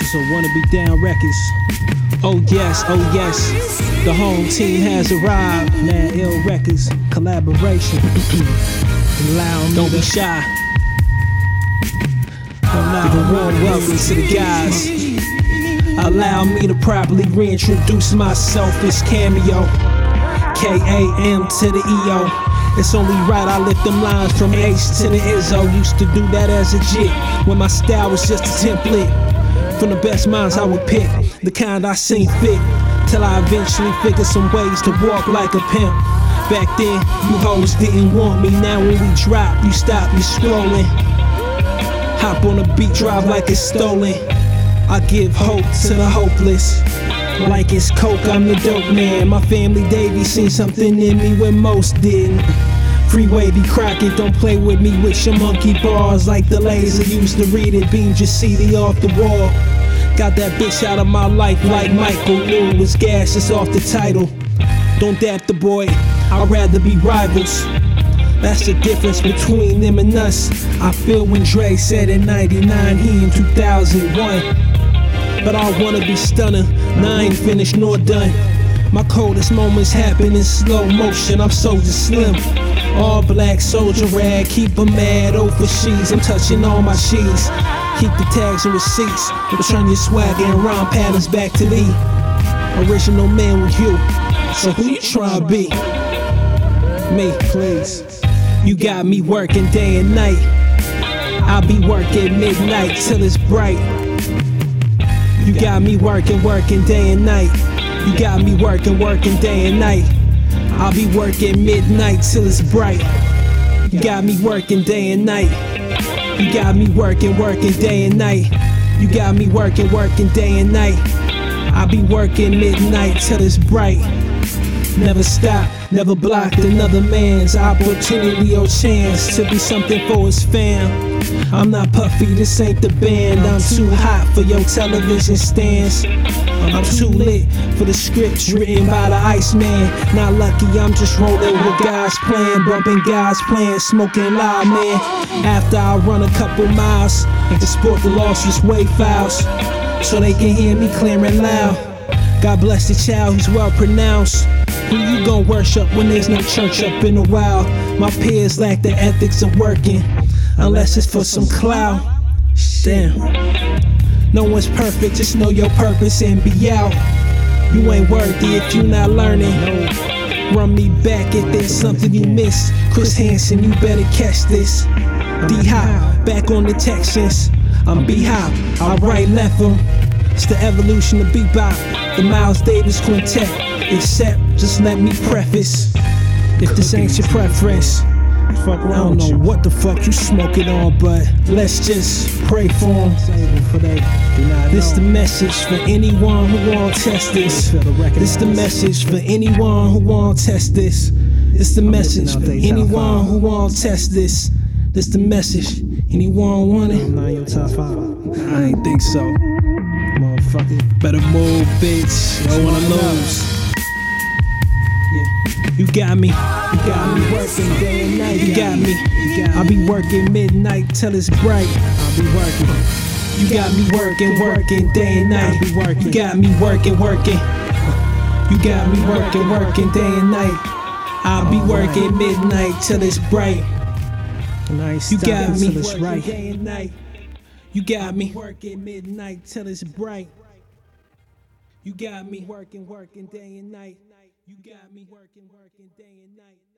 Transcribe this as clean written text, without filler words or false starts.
So wanna be down records. Oh yes, the home team has arrived. Mad Ill Records collaboration. Don't be shy. Give a warm welcome to the guys. Allow me to properly reintroduce myself. It's Cameo, K-A-M to the E-O. It's only right I lift them lines from Ace to the Izzo. Used to do that as a jit when my style was just a template. From the best minds I would pick, the kind I seen fit, till I eventually figured some ways to walk like a pimp. Back then, you hoes didn't want me. Now when we drop, you stop, you scrolling. Hop on a beat, drive like it's stolen. I give hope to the hopeless. Like it's coke, I'm the dope man. My family Davey seen something in me when most didn't. Freeway be cracking, don't play with me with your monkey bars. Like the laser used to read it, beamed your CD off the wall. Got that bitch out of my life like Michael knew it was gas, it's off the title. Don't dap the boy, I'd rather be rivals. That's the difference between them and us. I feel when Dre said in 99, he in 2001. But I wanna be stunner, I ain't finished nor done. My coldest moments happen in slow motion, I'm Soldier Slim. All black soldier rag, keep 'em mad over she's. I'm touching all my she's. Keep the tags and receipts. Return your swag and rhyme patterns back to thee. Original man with you. So who you tryna be? Me, please. You got me working day and night. I'll be working midnight till it's bright. You got me working day and night. You got me working day and night. I'll be working midnight till it's bright. You got me working day and night. You got me working day and night. You got me working day and night. I'll be working midnight till it's bright. Never stop, never blocked another man's opportunity or chance to be something for his fam. I'm not Puffy, this ain't the band. I'm too hot for your television stands. I'm too lit for the scripts written by the Iceman. Not lucky, I'm just rolling with guys playing, bumping guys playing, smoking loud, man. After I run a couple miles and sport the losses way fouls, so they can hear me clearing loud. God bless the child who's well pronounced. Who you gon' worship when there's no church up in the wild? My peers lack the ethics of working, unless it's for some clout. Damn. No one's perfect, just know your purpose and be out. You ain't worthy if you not learning. Run me back if there's something you missed. Chris Hansen, you better catch this. D-Hop, back on the Texans. I'm B-Hop, I right left 'em. It's the evolution of bebop, the Miles Davis quintet. Except, just let me preface, if this ain't your preference, I don't know what the fuck you smoking on, but let's just pray for him. This the message for anyone who won't test this. This the message for anyone who won't test this. This the message for anyone who won't test this. This the message. Anyone want it? I ain't think so. Motherfucker. Better move, bitch. Don't wanna lose. You got me working day and night. You got me. I'll be working midnight till it's bright. I'll be working. You got me working day and night. You got me working. You got me working day and night. I'll be working midnight till it's bright. You got me working day and night. You got me working midnight till it's bright. You got me working day and night. You got me working day and night.